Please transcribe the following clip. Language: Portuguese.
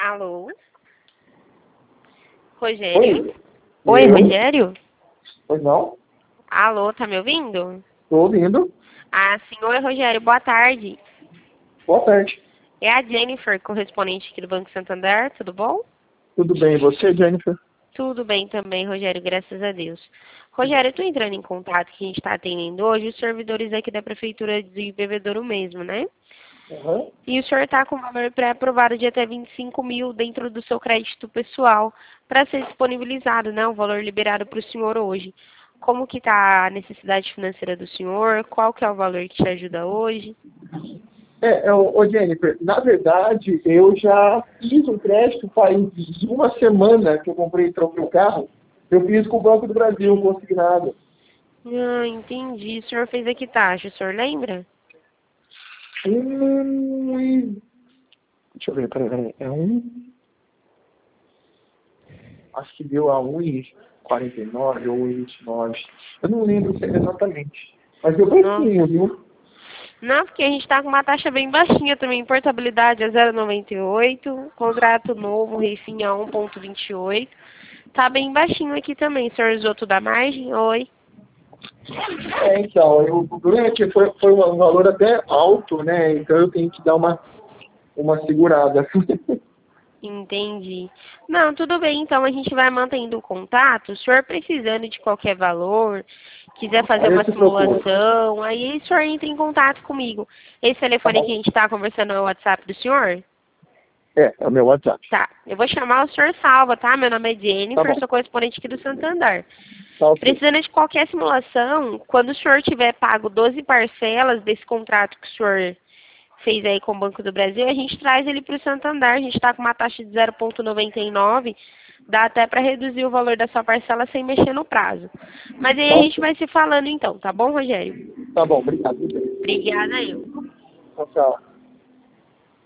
Alô? Rogério? Oi, Oi, Rogério? pois não? Alô, tá me ouvindo? Tô ouvindo. Ah, senhor Rogério, boa tarde. Boa tarde. É a Jennifer, correspondente aqui do Banco Santander, tudo bom? Tudo bem, e você, Jennifer? Tudo bem também, Rogério, graças a Deus. Rogério, eu estou entrando em contato que a gente está atendendo hoje os servidores aqui da Prefeitura de Bebedouro mesmo, né? Uhum. E o senhor está com um valor pré-aprovado de até 25 mil dentro do seu crédito pessoal para ser disponibilizado, né? O valor liberado para o senhor hoje. Como que está a necessidade financeira do senhor? Qual que é o valor que te ajuda hoje? Ô Jennifer, na verdade, eu já fiz um crédito faz uma semana que eu comprei e troquei o carro. Eu fiz com o Banco do Brasil, consignado. Ah, entendi. O senhor fez a que taxa? O senhor lembra? Deixa eu ver, peraí. Acho que deu a 1,49 ou 1,29. Eu não lembro exatamente. Mas deu Não. pouquinho, viu? Não, porque a gente está com uma taxa bem baixinha também. Portabilidade é 0,98. Contrato novo, refim a 1,28. Tá bem baixinho aqui também. O senhor usou tudo à margem? Oi. Então, o problema é que foi um valor até alto, né? Então eu tenho que dar uma segurada. Entendi. Não, tudo bem, então a gente vai mantendo o contato. O senhor precisando de qualquer valor, quiser fazer Aí eu uma te procuro. simulação, aí o senhor entra em contato comigo. Esse Tá telefone que a bom. gente está conversando é o WhatsApp do senhor? É o meu WhatsApp. Tá. Eu vou chamar o senhor Salva, tá? Meu nome é Tá Jennifer, bom. sou correspondente aqui do Santander. Tá ok. Precisando de qualquer simulação, quando o senhor tiver pago 12 parcelas desse contrato que o senhor fez aí com o Banco do Brasil, a gente traz ele para o Santander. A gente está com uma taxa de 0,99, dá até para reduzir o valor da sua parcela sem mexer no prazo. Mas aí Tá a gente ok. vai se falando então, tá bom, Rogério? Tá bom, obrigado. Obrigada eu. Tchau, tchau.